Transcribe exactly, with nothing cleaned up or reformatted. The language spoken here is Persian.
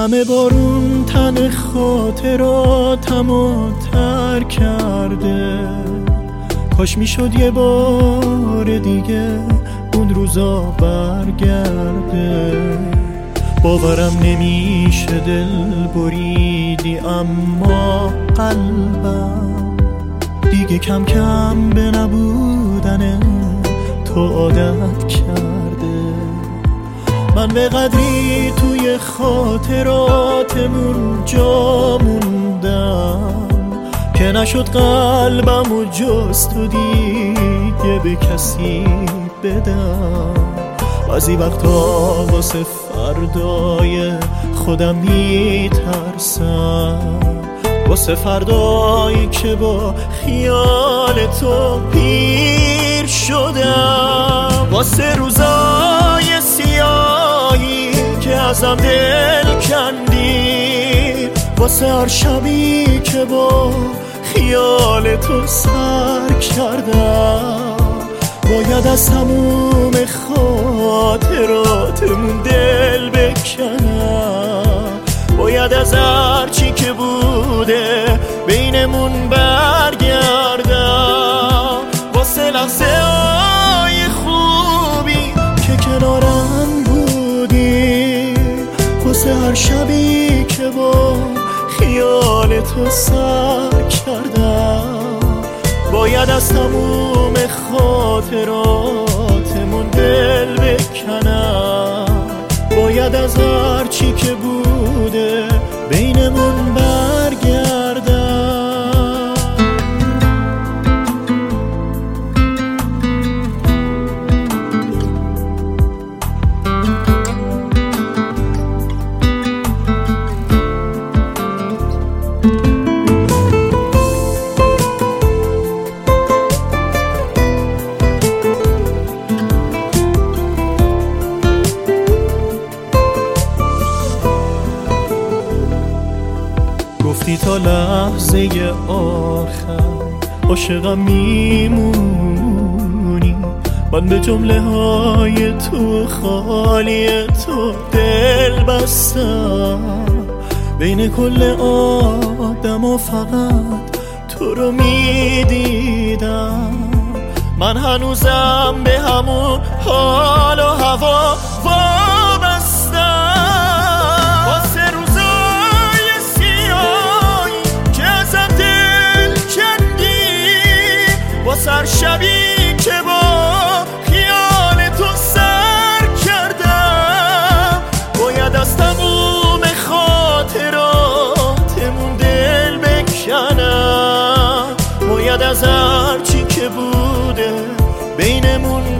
همه بارون تن خاطراتمو تر کرده. کاش میشد یه بار دیگه اون روزا برگرده. باورم نمیشه دل بریدی اما قلبم دیگه کم کم به نبودن تو عادت کرده. من به قدری توی خاطراتمون جا موندم که نشد قلبمو جز تو دیگه به کسی بدم. بعضی وقتا واسه فردای خودم میترسم، واسه فردایی که با خیال تو پیر شدم، واسه روزای سیاهی که ازم دل کندی، واسه هر شبی که با خیال تو سر کردم. باید از تموم خاطراتمون دل بکنم، باید از هر چی که بوده بینمون برگردم. واسه لحظه های خوبی که کنارم بودی، واسه هر شبی که با خیال تو سر کردم. باید از تموم خاطراتمون دل بکنم، باید از هر چی که بوده بینمون برگردم. گفتی تا لحظه آخر عاشقم میمونی، من به جمله های تو خالی تو دل بستم. بین کل آدم و فقط تو رو میدیدم. من هنوزم به همون حال و هوا وابستم. سر شبی که با خیال تو سر کردم، باید از تموم خاطراتمون دل بکنم، باید از هر چی که بوده بینمون